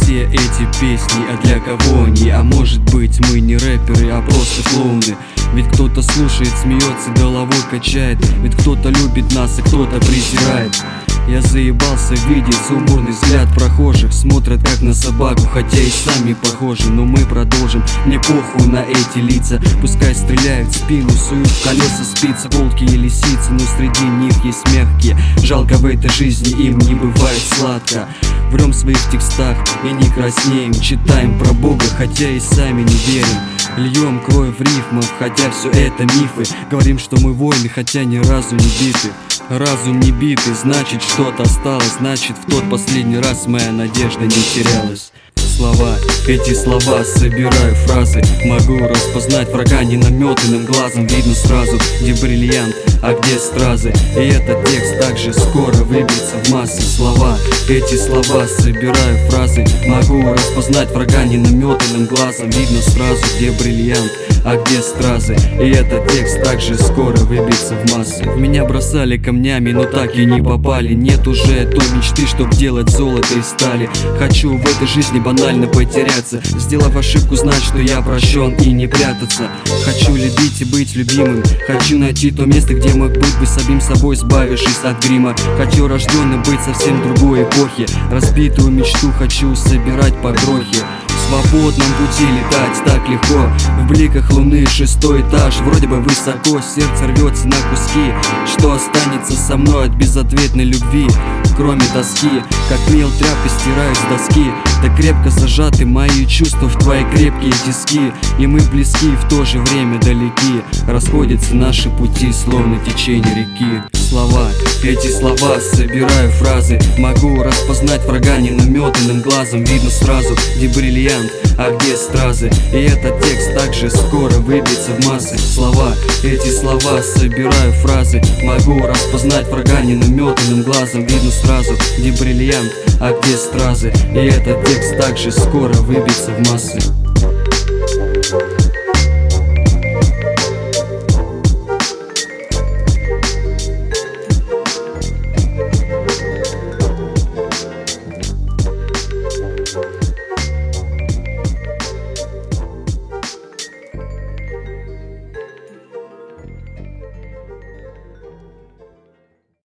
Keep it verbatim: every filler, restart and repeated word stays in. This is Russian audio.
все эти песни, а для кого они? А может быть мы не рэперы, а просто клоуны? Ведь кто-то слушает, смеется, головой качает. Ведь кто-то любит нас, а кто-то презирает. Я заебался видеть сумбурный взгляд прохожих. Смотрят как на собаку, хотя и сами похожи. Но мы продолжим, мне похуй на эти лица. Пускай стреляют в спину, суют в колеса спицы, волки и лисицы, но среди них есть мягкие. Жалко, в этой жизни им не бывает сладко. Врем в своих текстах и не краснеем. Читаем про Бога, хотя и сами не верим. Льем кровь в рифмах, хотя все это мифы. Говорим, что мы воины, хотя ни разу не биты. Разум не битый, значит что-то осталось. Значит в тот последний раз моя надежда не терялась. Слова, эти слова, собираю фразы. Могу распознать врага ненаметанным глазом. Видно сразу, где бриллиант, а где стразы. И этот текст также скоро выбьется в массы. Слова, эти слова, собираю фразы. Могу распознать врага ненаметанным глазом. Видно сразу, где бриллиант, а где стразы. И этот текст также скоро выбьется в массы. В меня бросали камнями, но так и не попали. Нет уже той мечты, чтоб делать золото из стали. Хочу в этой жизни банально потеряться, сделав ошибку, знать, что я прощен, и не прятаться. Хочу любить и быть любимым. Хочу найти то место, где мог быть бы самим собой, избавившись от грима. Хочу рожденным быть совсем другой эпохи. Разбитую мечту хочу собирать по крохе. В свободном пути летать так легко. В бликах луны шестой этаж, вроде бы высоко. Сердце рвется на куски. Что останется со мной от безответной любви, кроме тоски? Как мел тряпкой стирают с доски. Так крепко зажаты мои чувства в твои крепкие тиски. И мы близки, в то же время далеки. Расходятся наши пути, словно течение реки. Слова, эти слова, собираю фразы. Могу распознать врага ненаметанным глазом. Видно сразу, где бриллиант, а где стразы. И этот текст также скоро выбьется в массы. Слова, эти слова, собираю фразы. Могу распознать врага ненаметанным глазом. Видно сразу, где бриллиант, а где стразы. И этот текст также скоро выбьется в массы.